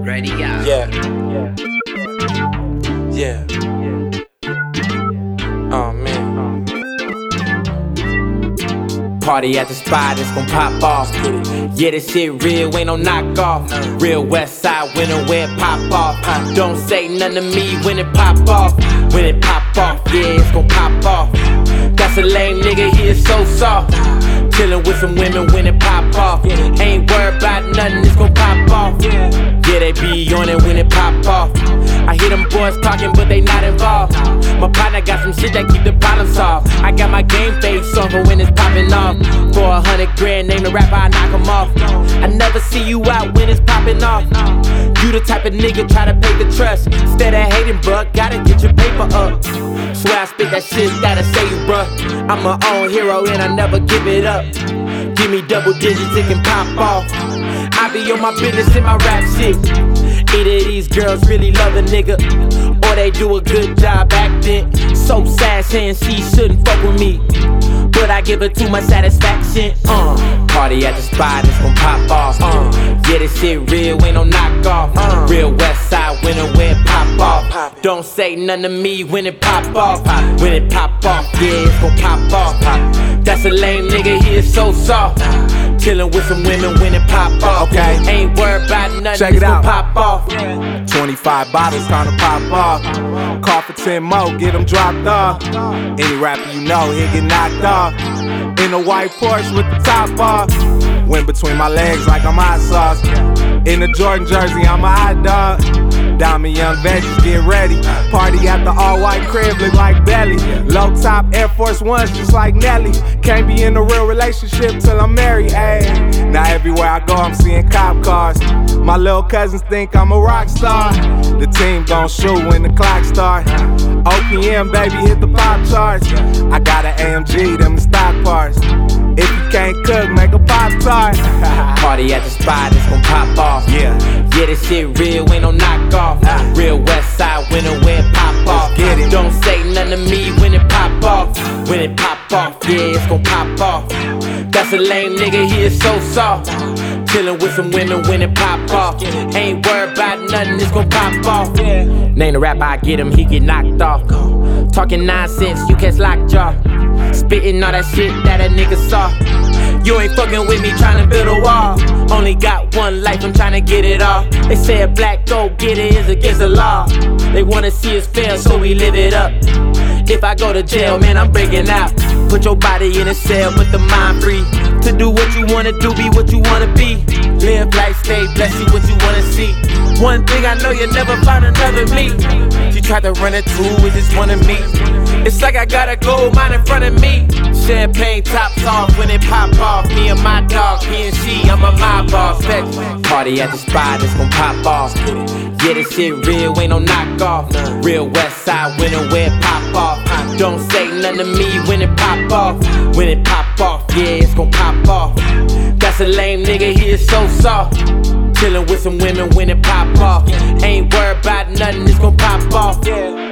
Ready up. Yeah. Yeah. Oh man. Party at the spot, it's gon' pop off. Yeah, this shit real, ain't no knockoff. Real West Side winner where it pop off. Don't say nothing to me when it pop off. When it pop off, yeah, it's gon' pop off. That's a lame nigga, he is so soft. Chillin' with some women when it pop off. Ain't worried about nothing, it's gon' pop off. Yeah, they be on it when it pop off. I hear them boys talking, but they not involved. My partner got some shit that keep the problem solved. I got my game face on for when it's popping off. For 100 grand, name the rapper, I knock him off. I never see you out when it's popping off. You the type of nigga try to pay the trust. Instead of hating, bruh, gotta get your paper up. Swear I spit that shit that'll say you, bruh. I'm my own hero and I never give it up. Give me double digits, it can pop off. I be on my business in my rap shit. Either these girls really love a nigga, or they do a good job acting. So sad saying she shouldn't fuck with me, but I give her too much satisfaction. Party at the spot, it's gon' pop off. Yeah, this shit real, ain't no knockoff. Real West Side winner where it pop off. Don't say nothing to me when it pop off. When it pop off, yeah, it's gon' pop off. That's a lame nigga, he is so soft. Chillin' with some women when it pop off. Okay. Ain't worried about nothing, check it out. Pop off. 25 bottles, time to pop off. Call for 10 more, get them dropped off. Any rapper you know, he'll get knocked off. In a white Porsche with the top off. Went between my legs like I'm hot sauce. In a Jordan jersey, I'm a hot dog. Diamond young veggies, get ready. Party at the all-white crib, look like Belly. Low top Air Force Ones, just like Nelly. Can't be in a real relationship till I'm married, ayy. Now everywhere I go, I'm seeing cop cars. My little cousins think I'm a rock star. The team gon' shoot when the clock start. OPM, baby, hit the pop charts. I got an AMG, them the stock parts. If you can't cook, make a Pop-Tart. Party at the spot, it's gon' pop off. Yeah, this shit real, ain't no knockoff. Real West Side winner where it pop off. Get it. Don't say nothing to me when it pop off. When it pop off, yeah, it's gon' pop off. That's a lame nigga, he is so soft. Chillin' with some women when it pop off. Ain't worried about nothing, it's gon' pop off. Name the rapper, I get him, he get knocked off. Talking nonsense, you catch lockjaw. Spittin' all that shit that a nigga saw. You ain't fucking with me tryna build a wall. Only got one life, I'm tryna get it all. They say a black go-getter is against the law. They wanna see us fail, so we live it up. If I go to jail, man, I'm breaking out. Put your body in a cell, but the mind free. To do what you wanna do, be what you wanna be. Live life, stay blessed, see what you wanna see. One thing I know, you'll never find another me. She tried to run it too, it just one of me. It's like I got a gold mine in front of me. Champagne tops off when it pop off. Me and my dog, PNC, I'm a my boss. Party at the spot, it's gon' pop off. Yeah, this shit real, ain't no knockoff. Real West Side winner where it pop off. Don't say nothing to me when it pop off. When it pop off, yeah, it's gon' pop off. That's a lame nigga, he is so soft. Chillin' with some women when it pop off. Ain't worried about nothing, it's gon' pop off.